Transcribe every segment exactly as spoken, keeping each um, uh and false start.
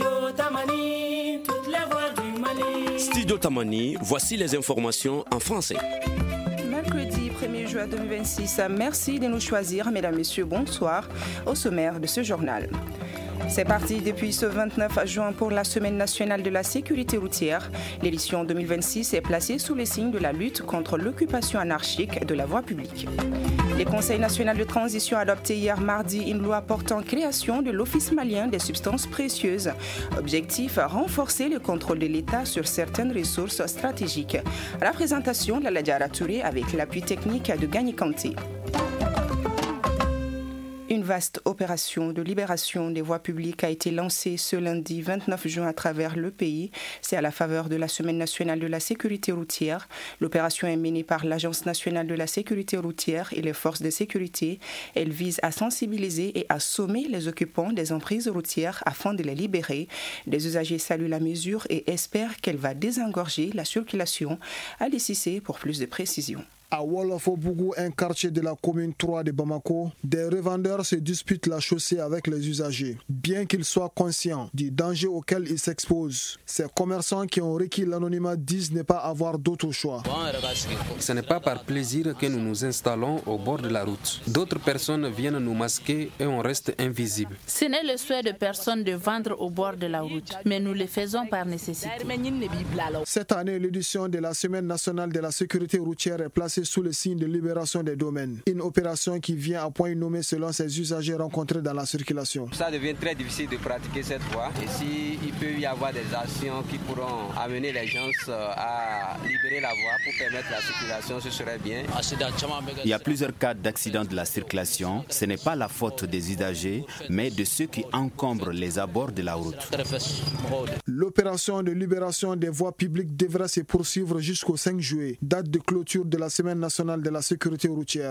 Studio Tamani, toutes les voix du Mali. Studio Tamani, voici les informations en français. Mercredi premier juin deux mille vingt-six, merci de nous choisir, mesdames, messieurs, bonsoir, au sommaire de ce journal. C'est parti depuis ce vingt-neuf juin pour la Semaine nationale de la sécurité routière. L'édition deux mille vingt-six est placée sous les signes de la lutte contre l'occupation anarchique de la voie publique. Le Conseil national de transition a adopté hier mardi une loi portant création de l'Office malien des substances précieuses. Objectif, renforcer le contrôle de l'État sur certaines ressources stratégiques. La présentation de la Ladjara Touré avec l'appui technique de Gagny Kanté. Une vaste opération de libération des voies publiques a été lancée ce lundi vingt-neuf juin à travers le pays. C'est à la faveur de la Semaine nationale de la sécurité routière. L'opération est menée par l'Agence nationale de la sécurité routière et les forces de sécurité. Elle vise à sensibiliser et à sommer les occupants des emprises routières afin de les libérer. Des usagers saluent la mesure et espèrent qu'elle va désengorger la circulation. Alice Cissé pour plus de précisions. À Wolofobougou, un quartier de la commune trois de Bamako, des revendeurs se disputent la chaussée avec les usagers. Bien qu'ils soient conscients du danger auquel ils s'exposent, ces commerçants qui ont requis l'anonymat disent ne pas avoir d'autre choix. Ce n'est pas par plaisir que nous nous installons au bord de la route. D'autres personnes viennent nous masquer et on reste invisible. Ce n'est le souhait de personne de vendre au bord de la route, mais nous le faisons par nécessité. Cette année, l'édition de la Semaine nationale de la sécurité routière est placée sous le signe de libération des domaines. Une opération qui vient à point nommé selon ces usagers rencontrés dans la circulation. Ça devient très difficile de pratiquer cette voie. Et s'il peut y avoir des actions qui pourront amener les gens à libérer la voie pour permettre la circulation, ce serait bien. Il y a plusieurs cas d'accidents de la circulation. Ce n'est pas la faute des usagers, mais de ceux qui encombrent les abords de la route. L'opération de libération des voies publiques devrait se poursuivre jusqu'au cinq juillet, date de clôture de la Semaine nationale de la sécurité routière.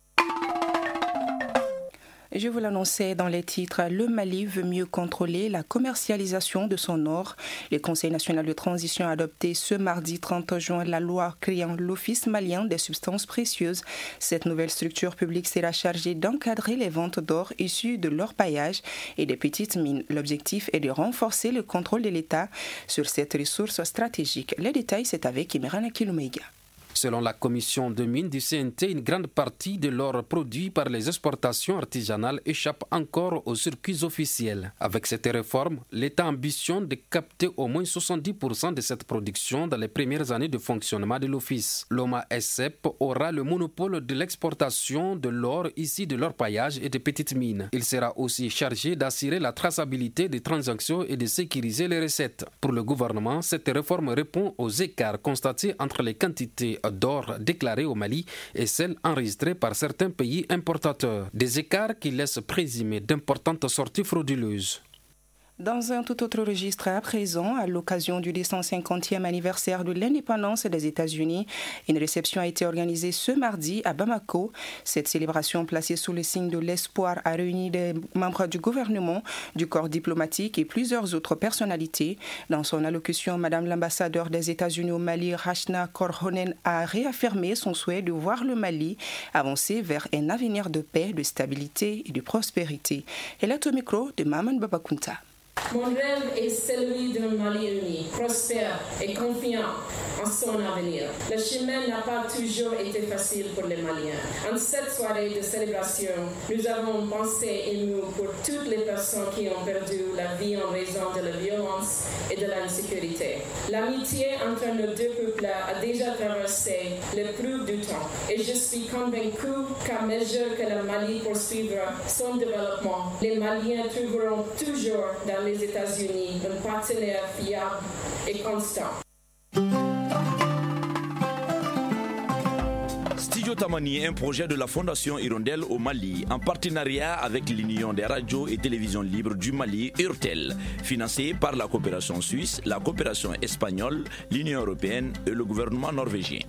Je vous l'annonçais dans les titres, le Mali veut mieux contrôler la commercialisation de son or. Le Conseil national de transition a adopté ce mardi trente juin la loi créant l'Office malien des substances précieuses. Cette nouvelle structure publique sera chargée d'encadrer les ventes d'or issues de l'orpaillage et des petites mines. L'objectif est de renforcer le contrôle de l'État sur cette ressource stratégique. Les détails, c'est avec Imerana Kilomeiga. Selon la commission de mines du C N T, une grande partie de l'or produit par les exportations artisanales échappe encore aux circuits officiels. Avec cette réforme, l'État ambitionne de capter au moins soixante-dix pour cent de cette production dans les premières années de fonctionnement de l'Office. L'Oma S E P aura le monopole de l'exportation de l'or issu de l'orpaillage et des petites mines. Il sera aussi chargé d'assurer la traçabilité des transactions et de sécuriser les recettes. Pour le gouvernement, cette réforme répond aux écarts constatés entre les quantités d'or déclarées au Mali et celles enregistrées par certains pays importateurs. Des écarts qui laissent présumer d'importantes sorties frauduleuses. Dans un tout autre registre à présent, à l'occasion du deux cent cinquantième anniversaire de l'indépendance des États-Unis, une réception a été organisée ce mardi à Bamako. Cette célébration placée sous le signe de l'espoir a réuni des membres du gouvernement, du corps diplomatique et plusieurs autres personnalités. Dans son allocution, Madame l'ambassadeur des États-Unis au Mali, Rachna Korhonen, a réaffirmé son souhait de voir le Mali avancer vers un avenir de paix, de stabilité et de prospérité. Elle est au micro de Maman Babakunta. Mon rêve est celui d'un Mali uni, prospère et confiant en son avenir. Le chemin n'a pas toujours été facile pour les Maliens. En cette soirée de célébration, nous avons pensé ému pour toutes les personnes qui ont perdu la vie en raison de la violence et de l'insécurité. L'amitié entre nos deux peuples a déjà traversé l'épreuve du temps et je suis convaincu qu'à mesure que le Mali poursuivra son développement, les Maliens trouveront toujours dans les États-Unis un partenaire fiable et constant. Studio Tamani, un projet de la Fondation Hirondelle au Mali, en partenariat avec l'Union des radios et télévisions libres du Mali, U R T E L, financé par la coopération suisse, la coopération espagnole, l'Union européenne et le gouvernement norvégien.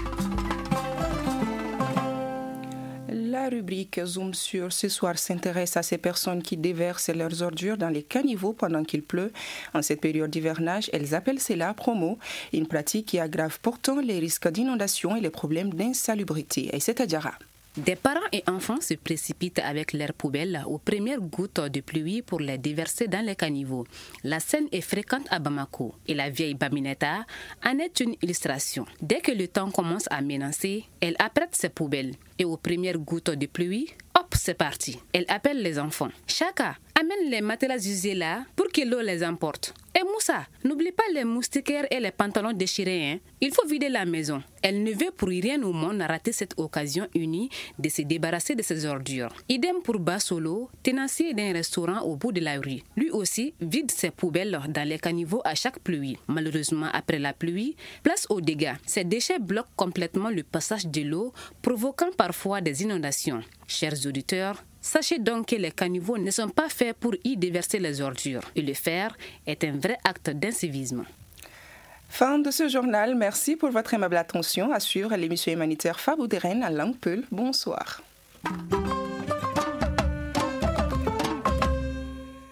La rubrique Zoom sur ce soir s'intéresse à ces personnes qui déversent leurs ordures dans les caniveaux pendant qu'il pleut. En cette période d'hivernage, elles appellent cela promo, une pratique qui aggrave pourtant les risques d'inondation et les problèmes d'insalubrité. Et c'est à Diarra. Des parents et enfants se précipitent avec leurs poubelles aux premières gouttes de pluie pour les déverser dans les caniveaux. La scène est fréquente à Bamako et la vieille Bamineta en est une illustration. Dès que le temps commence à menacer, elle apprête ses poubelles et aux premières gouttes de pluie, hop, c'est parti. Elle appelle les enfants. Chaka, amène les matelas usés là pour que l'eau les emporte. Et Moussa, n'oublie pas les moustiquaires et les pantalons déchirés. Hein? Il faut vider la maison. Elle ne veut pour rien au monde rater cette occasion unie de se débarrasser de ses ordures. Idem pour Basolo, tenancier d'un restaurant au bout de la rue. Lui aussi vide ses poubelles dans les caniveaux à chaque pluie. Malheureusement, après la pluie, place aux dégâts. Ces déchets bloquent complètement le passage de l'eau, provoquant parfois des inondations. Chers auditeurs, sachez donc que les caniveaux ne sont pas faits pour y déverser les ordures. Et le faire est un vrai acte d'incivisme. Fin de ce journal. Merci pour votre aimable attention. À suivre l'émission humanitaire Fabou Deren à langue Peul. Bonsoir.